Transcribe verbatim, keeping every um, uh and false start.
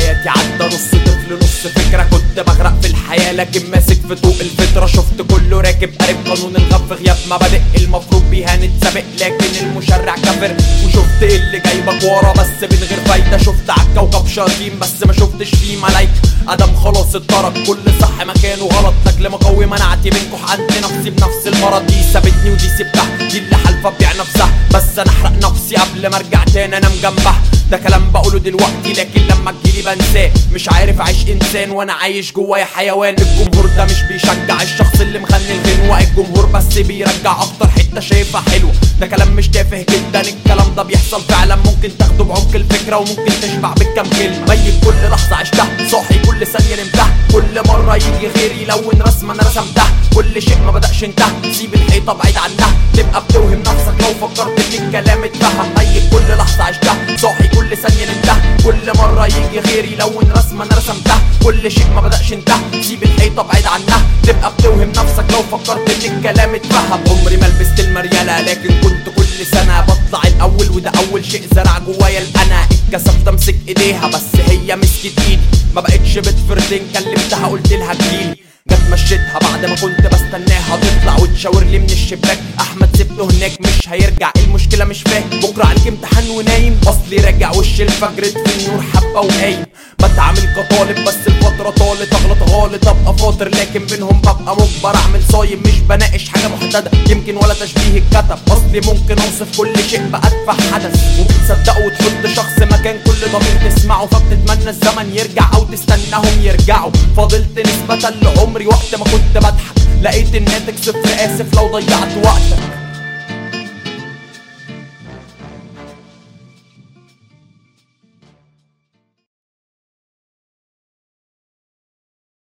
حياتي عدى نص طفل نص فكرة، كنت بغرق في الحياة لكن ماسك في طوق الفطرة. شفت كله راكب قارب قانون الغب في غياب مبادئ المفروض بيها نتسابق، لكن المشرع كافر. وشفت اللي جايبك ورا بس من غير فايدة، شفت عالكوكب شياطين بس ما شفتش فيه ملايكة. ادم خلاص اتطرد كل صح مكانه غلط، لاجل مقوي مناعتي منكو حقنت نفسي بنفس المرض. دي سابتني ودي سبتها، دي اللي حالفة تبيع نفسها، بس انا احرق نفسي قبل ما ارجع تاني انام جنبها. ده كلام بقوله دلوقتي لكن لما تجيلي بنساه، مش عارف اعيش انسان وانا عايش جوايا حيوان. الجمهور ده مش بيشجع الشخص اللي مغني الغنوة، الجمهور بس بيرجع اكتر حتة شايفها حلوة. ده كلام مش تافه جدا، الكلام ده بيحصل فعلا، ممكن تاخده بعمق الفكرة وممكن تشبع بالكام كلمة. ميت كل لحظة عشتها، صاحي كل ثانية نمتها، كل مرة يجي غيري يلون رسمة انا رسمتها. كل شيء ما بدأش انتهى، سيب الحيطة بعيد عنها، تبقى بتوهم نفسك لو فكرت ان الكلام اتفهم. ميت كل لحظة عشتها، صاحي كل ثانية نمتها، كل مرة يجي غيري يلون رسمة انا رسمتها. كل شيء ما بدأش انتهى، سيب الحيطة بعيد عنها، تبقى بتوهم نفسك لو فكرت ان الكلام اتفهم. عمري ما لبست المريالة لكن كنت كل سنة بطلع الاول، وده اول شيء زرع جوايا الانا. اتكسفت امسك ايديها بس هي مسكت ايدي، ما بقتش بتفردين، كلمتها قلت لها تجيلي. جت مشيتها بعد ما كنت بستناها تطلع وتشاور لي من الشباك، احمد سبته هناك مش هيرجع، المشكله مش فاهم بكره عليك امتحان ونايم. اصلي راجع وش الفجر في النور حبه وقايم، بتعامل كطالب بس الفتره طالت، اغلط غالط ابقى فاطر لكن بينهم ببقى مجبر اعمل صايم. مش بناقش حاجه محدده يمكن ولا تشبيه الكتب، اصلي ممكن اوصف كل شيء بأتفه حدث. وبتصدقوا وتحط شخص مكان كل ضمير تسمعه، فبتتمنى الزمن يرجع او تستناهم يرجعوا. فضلت نسبه لعمري وقت ما كنت بضحك، لقيت الناتج صفر، اسف لو ضيعت وقتك.